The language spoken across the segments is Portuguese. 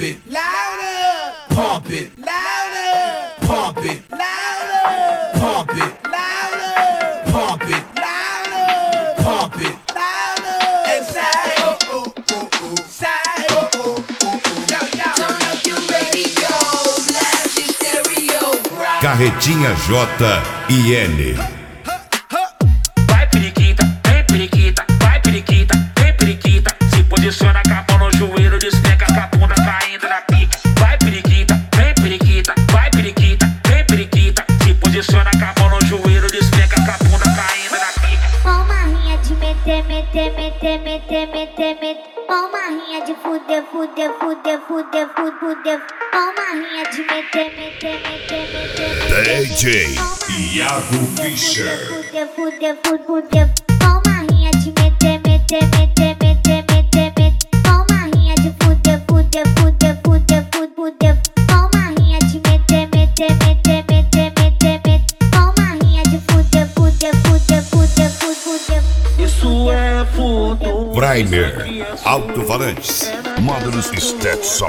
it louder, pump it louder, pump it louder, pump it louder, pump it louder, pump it louder, and side, side, turn up your radio, blast your stereo, Carretinha J e N. Vai periquita, vem periquita, vai periquita, vem periquita. Se posiciona com a mão no joelho, despenca com a bunda caindo na pica. Vai periquita, vem periquita, vai periquita, vem periquita. Se posiciona com a mão no joelho, despenca com a bunda caindo na pica. Uma rinha de meter, meter, meter, meter, meter, meter. Uma rinha de fuder, fuder, fuder, fuder, fuder, fuder. Uma rinha de meter, meter, meter, meter. DJ Iago Fischer. Fuder, fuder, fuder, fuder. Uma rinha de meter, meter, meter, meter, meter, meter. Uma rinha de fuder, fuder, fuder, fuder, fuder, fuder. Uma rinha de meter, meter, meter, meter, meter, meter. Uma rinha de fuder, fuder, fuder, fuder, fuder, fuder. Isso é futuro. Primer, alto-falantes, módulos Stetson.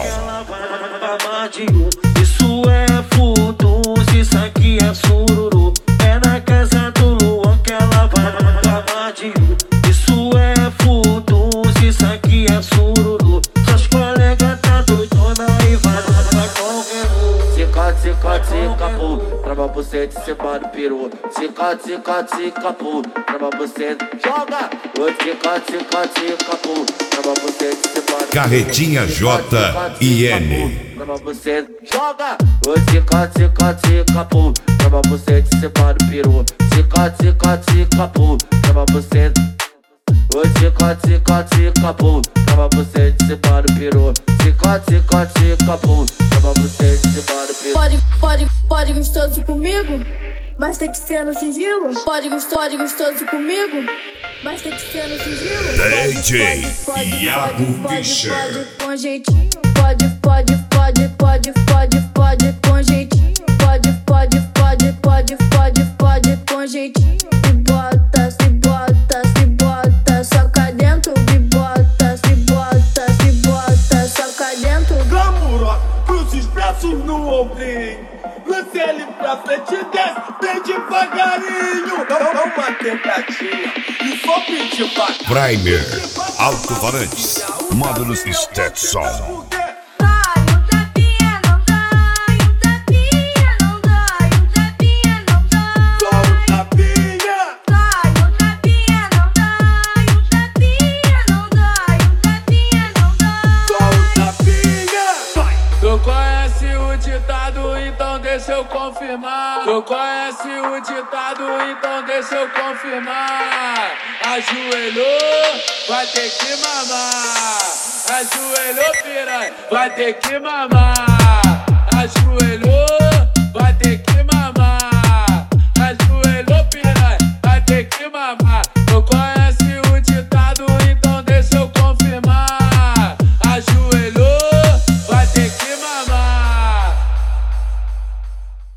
Isso é futuro, isso aqui é sururu. É na casa do Luan que ela vai mamar de um. Isso é futuro, isso aqui é sururu. Seus colegas tá doidona e vai mamar qualquer um. Cica, cica, cica, pô, trava você de separa o peru. Cica, cica, cica, pô, trava você, joga. Cica, cica, cica, pô, trava você de separa o peru. Carretinha J e N. Trava você, joga. Cica, cica, cica, pô, trava você de separa o peru. Cica, cica, cica, pô, trava você. Cica, cica, cica, pô, trava você de separa o peru. Cica, cica, cica, pô, trava você de separa o peru. Pode gostoso comigo, mas tem que ser no sigilo. Pode gostoso comigo, mas tem que ser no sigilo. DJ Iago Fischer. Pode com jeitinho. Pode com jeitinho. Pode com jeitinho. Se bota, soca dentro. Se bota, soca dentro. Glamour, cruzes, braços no ombrinho. Lance ele pra frente, desce bem devagarinho. Dá uma tentativa e só pedir pra Primer, alto-falantes, módulos Stetson. Tu conhece o ditado, então deixa eu confirmar. Tu conhece o ditado, então deixa eu confirmar. Ajoelhou, vai ter que mamar. Ajoelhou, piranha, vai ter que mamar. Ajoelhou, vai ter que mamar. Ajoelhou, piranha, vai ter que mamar. Tu conhece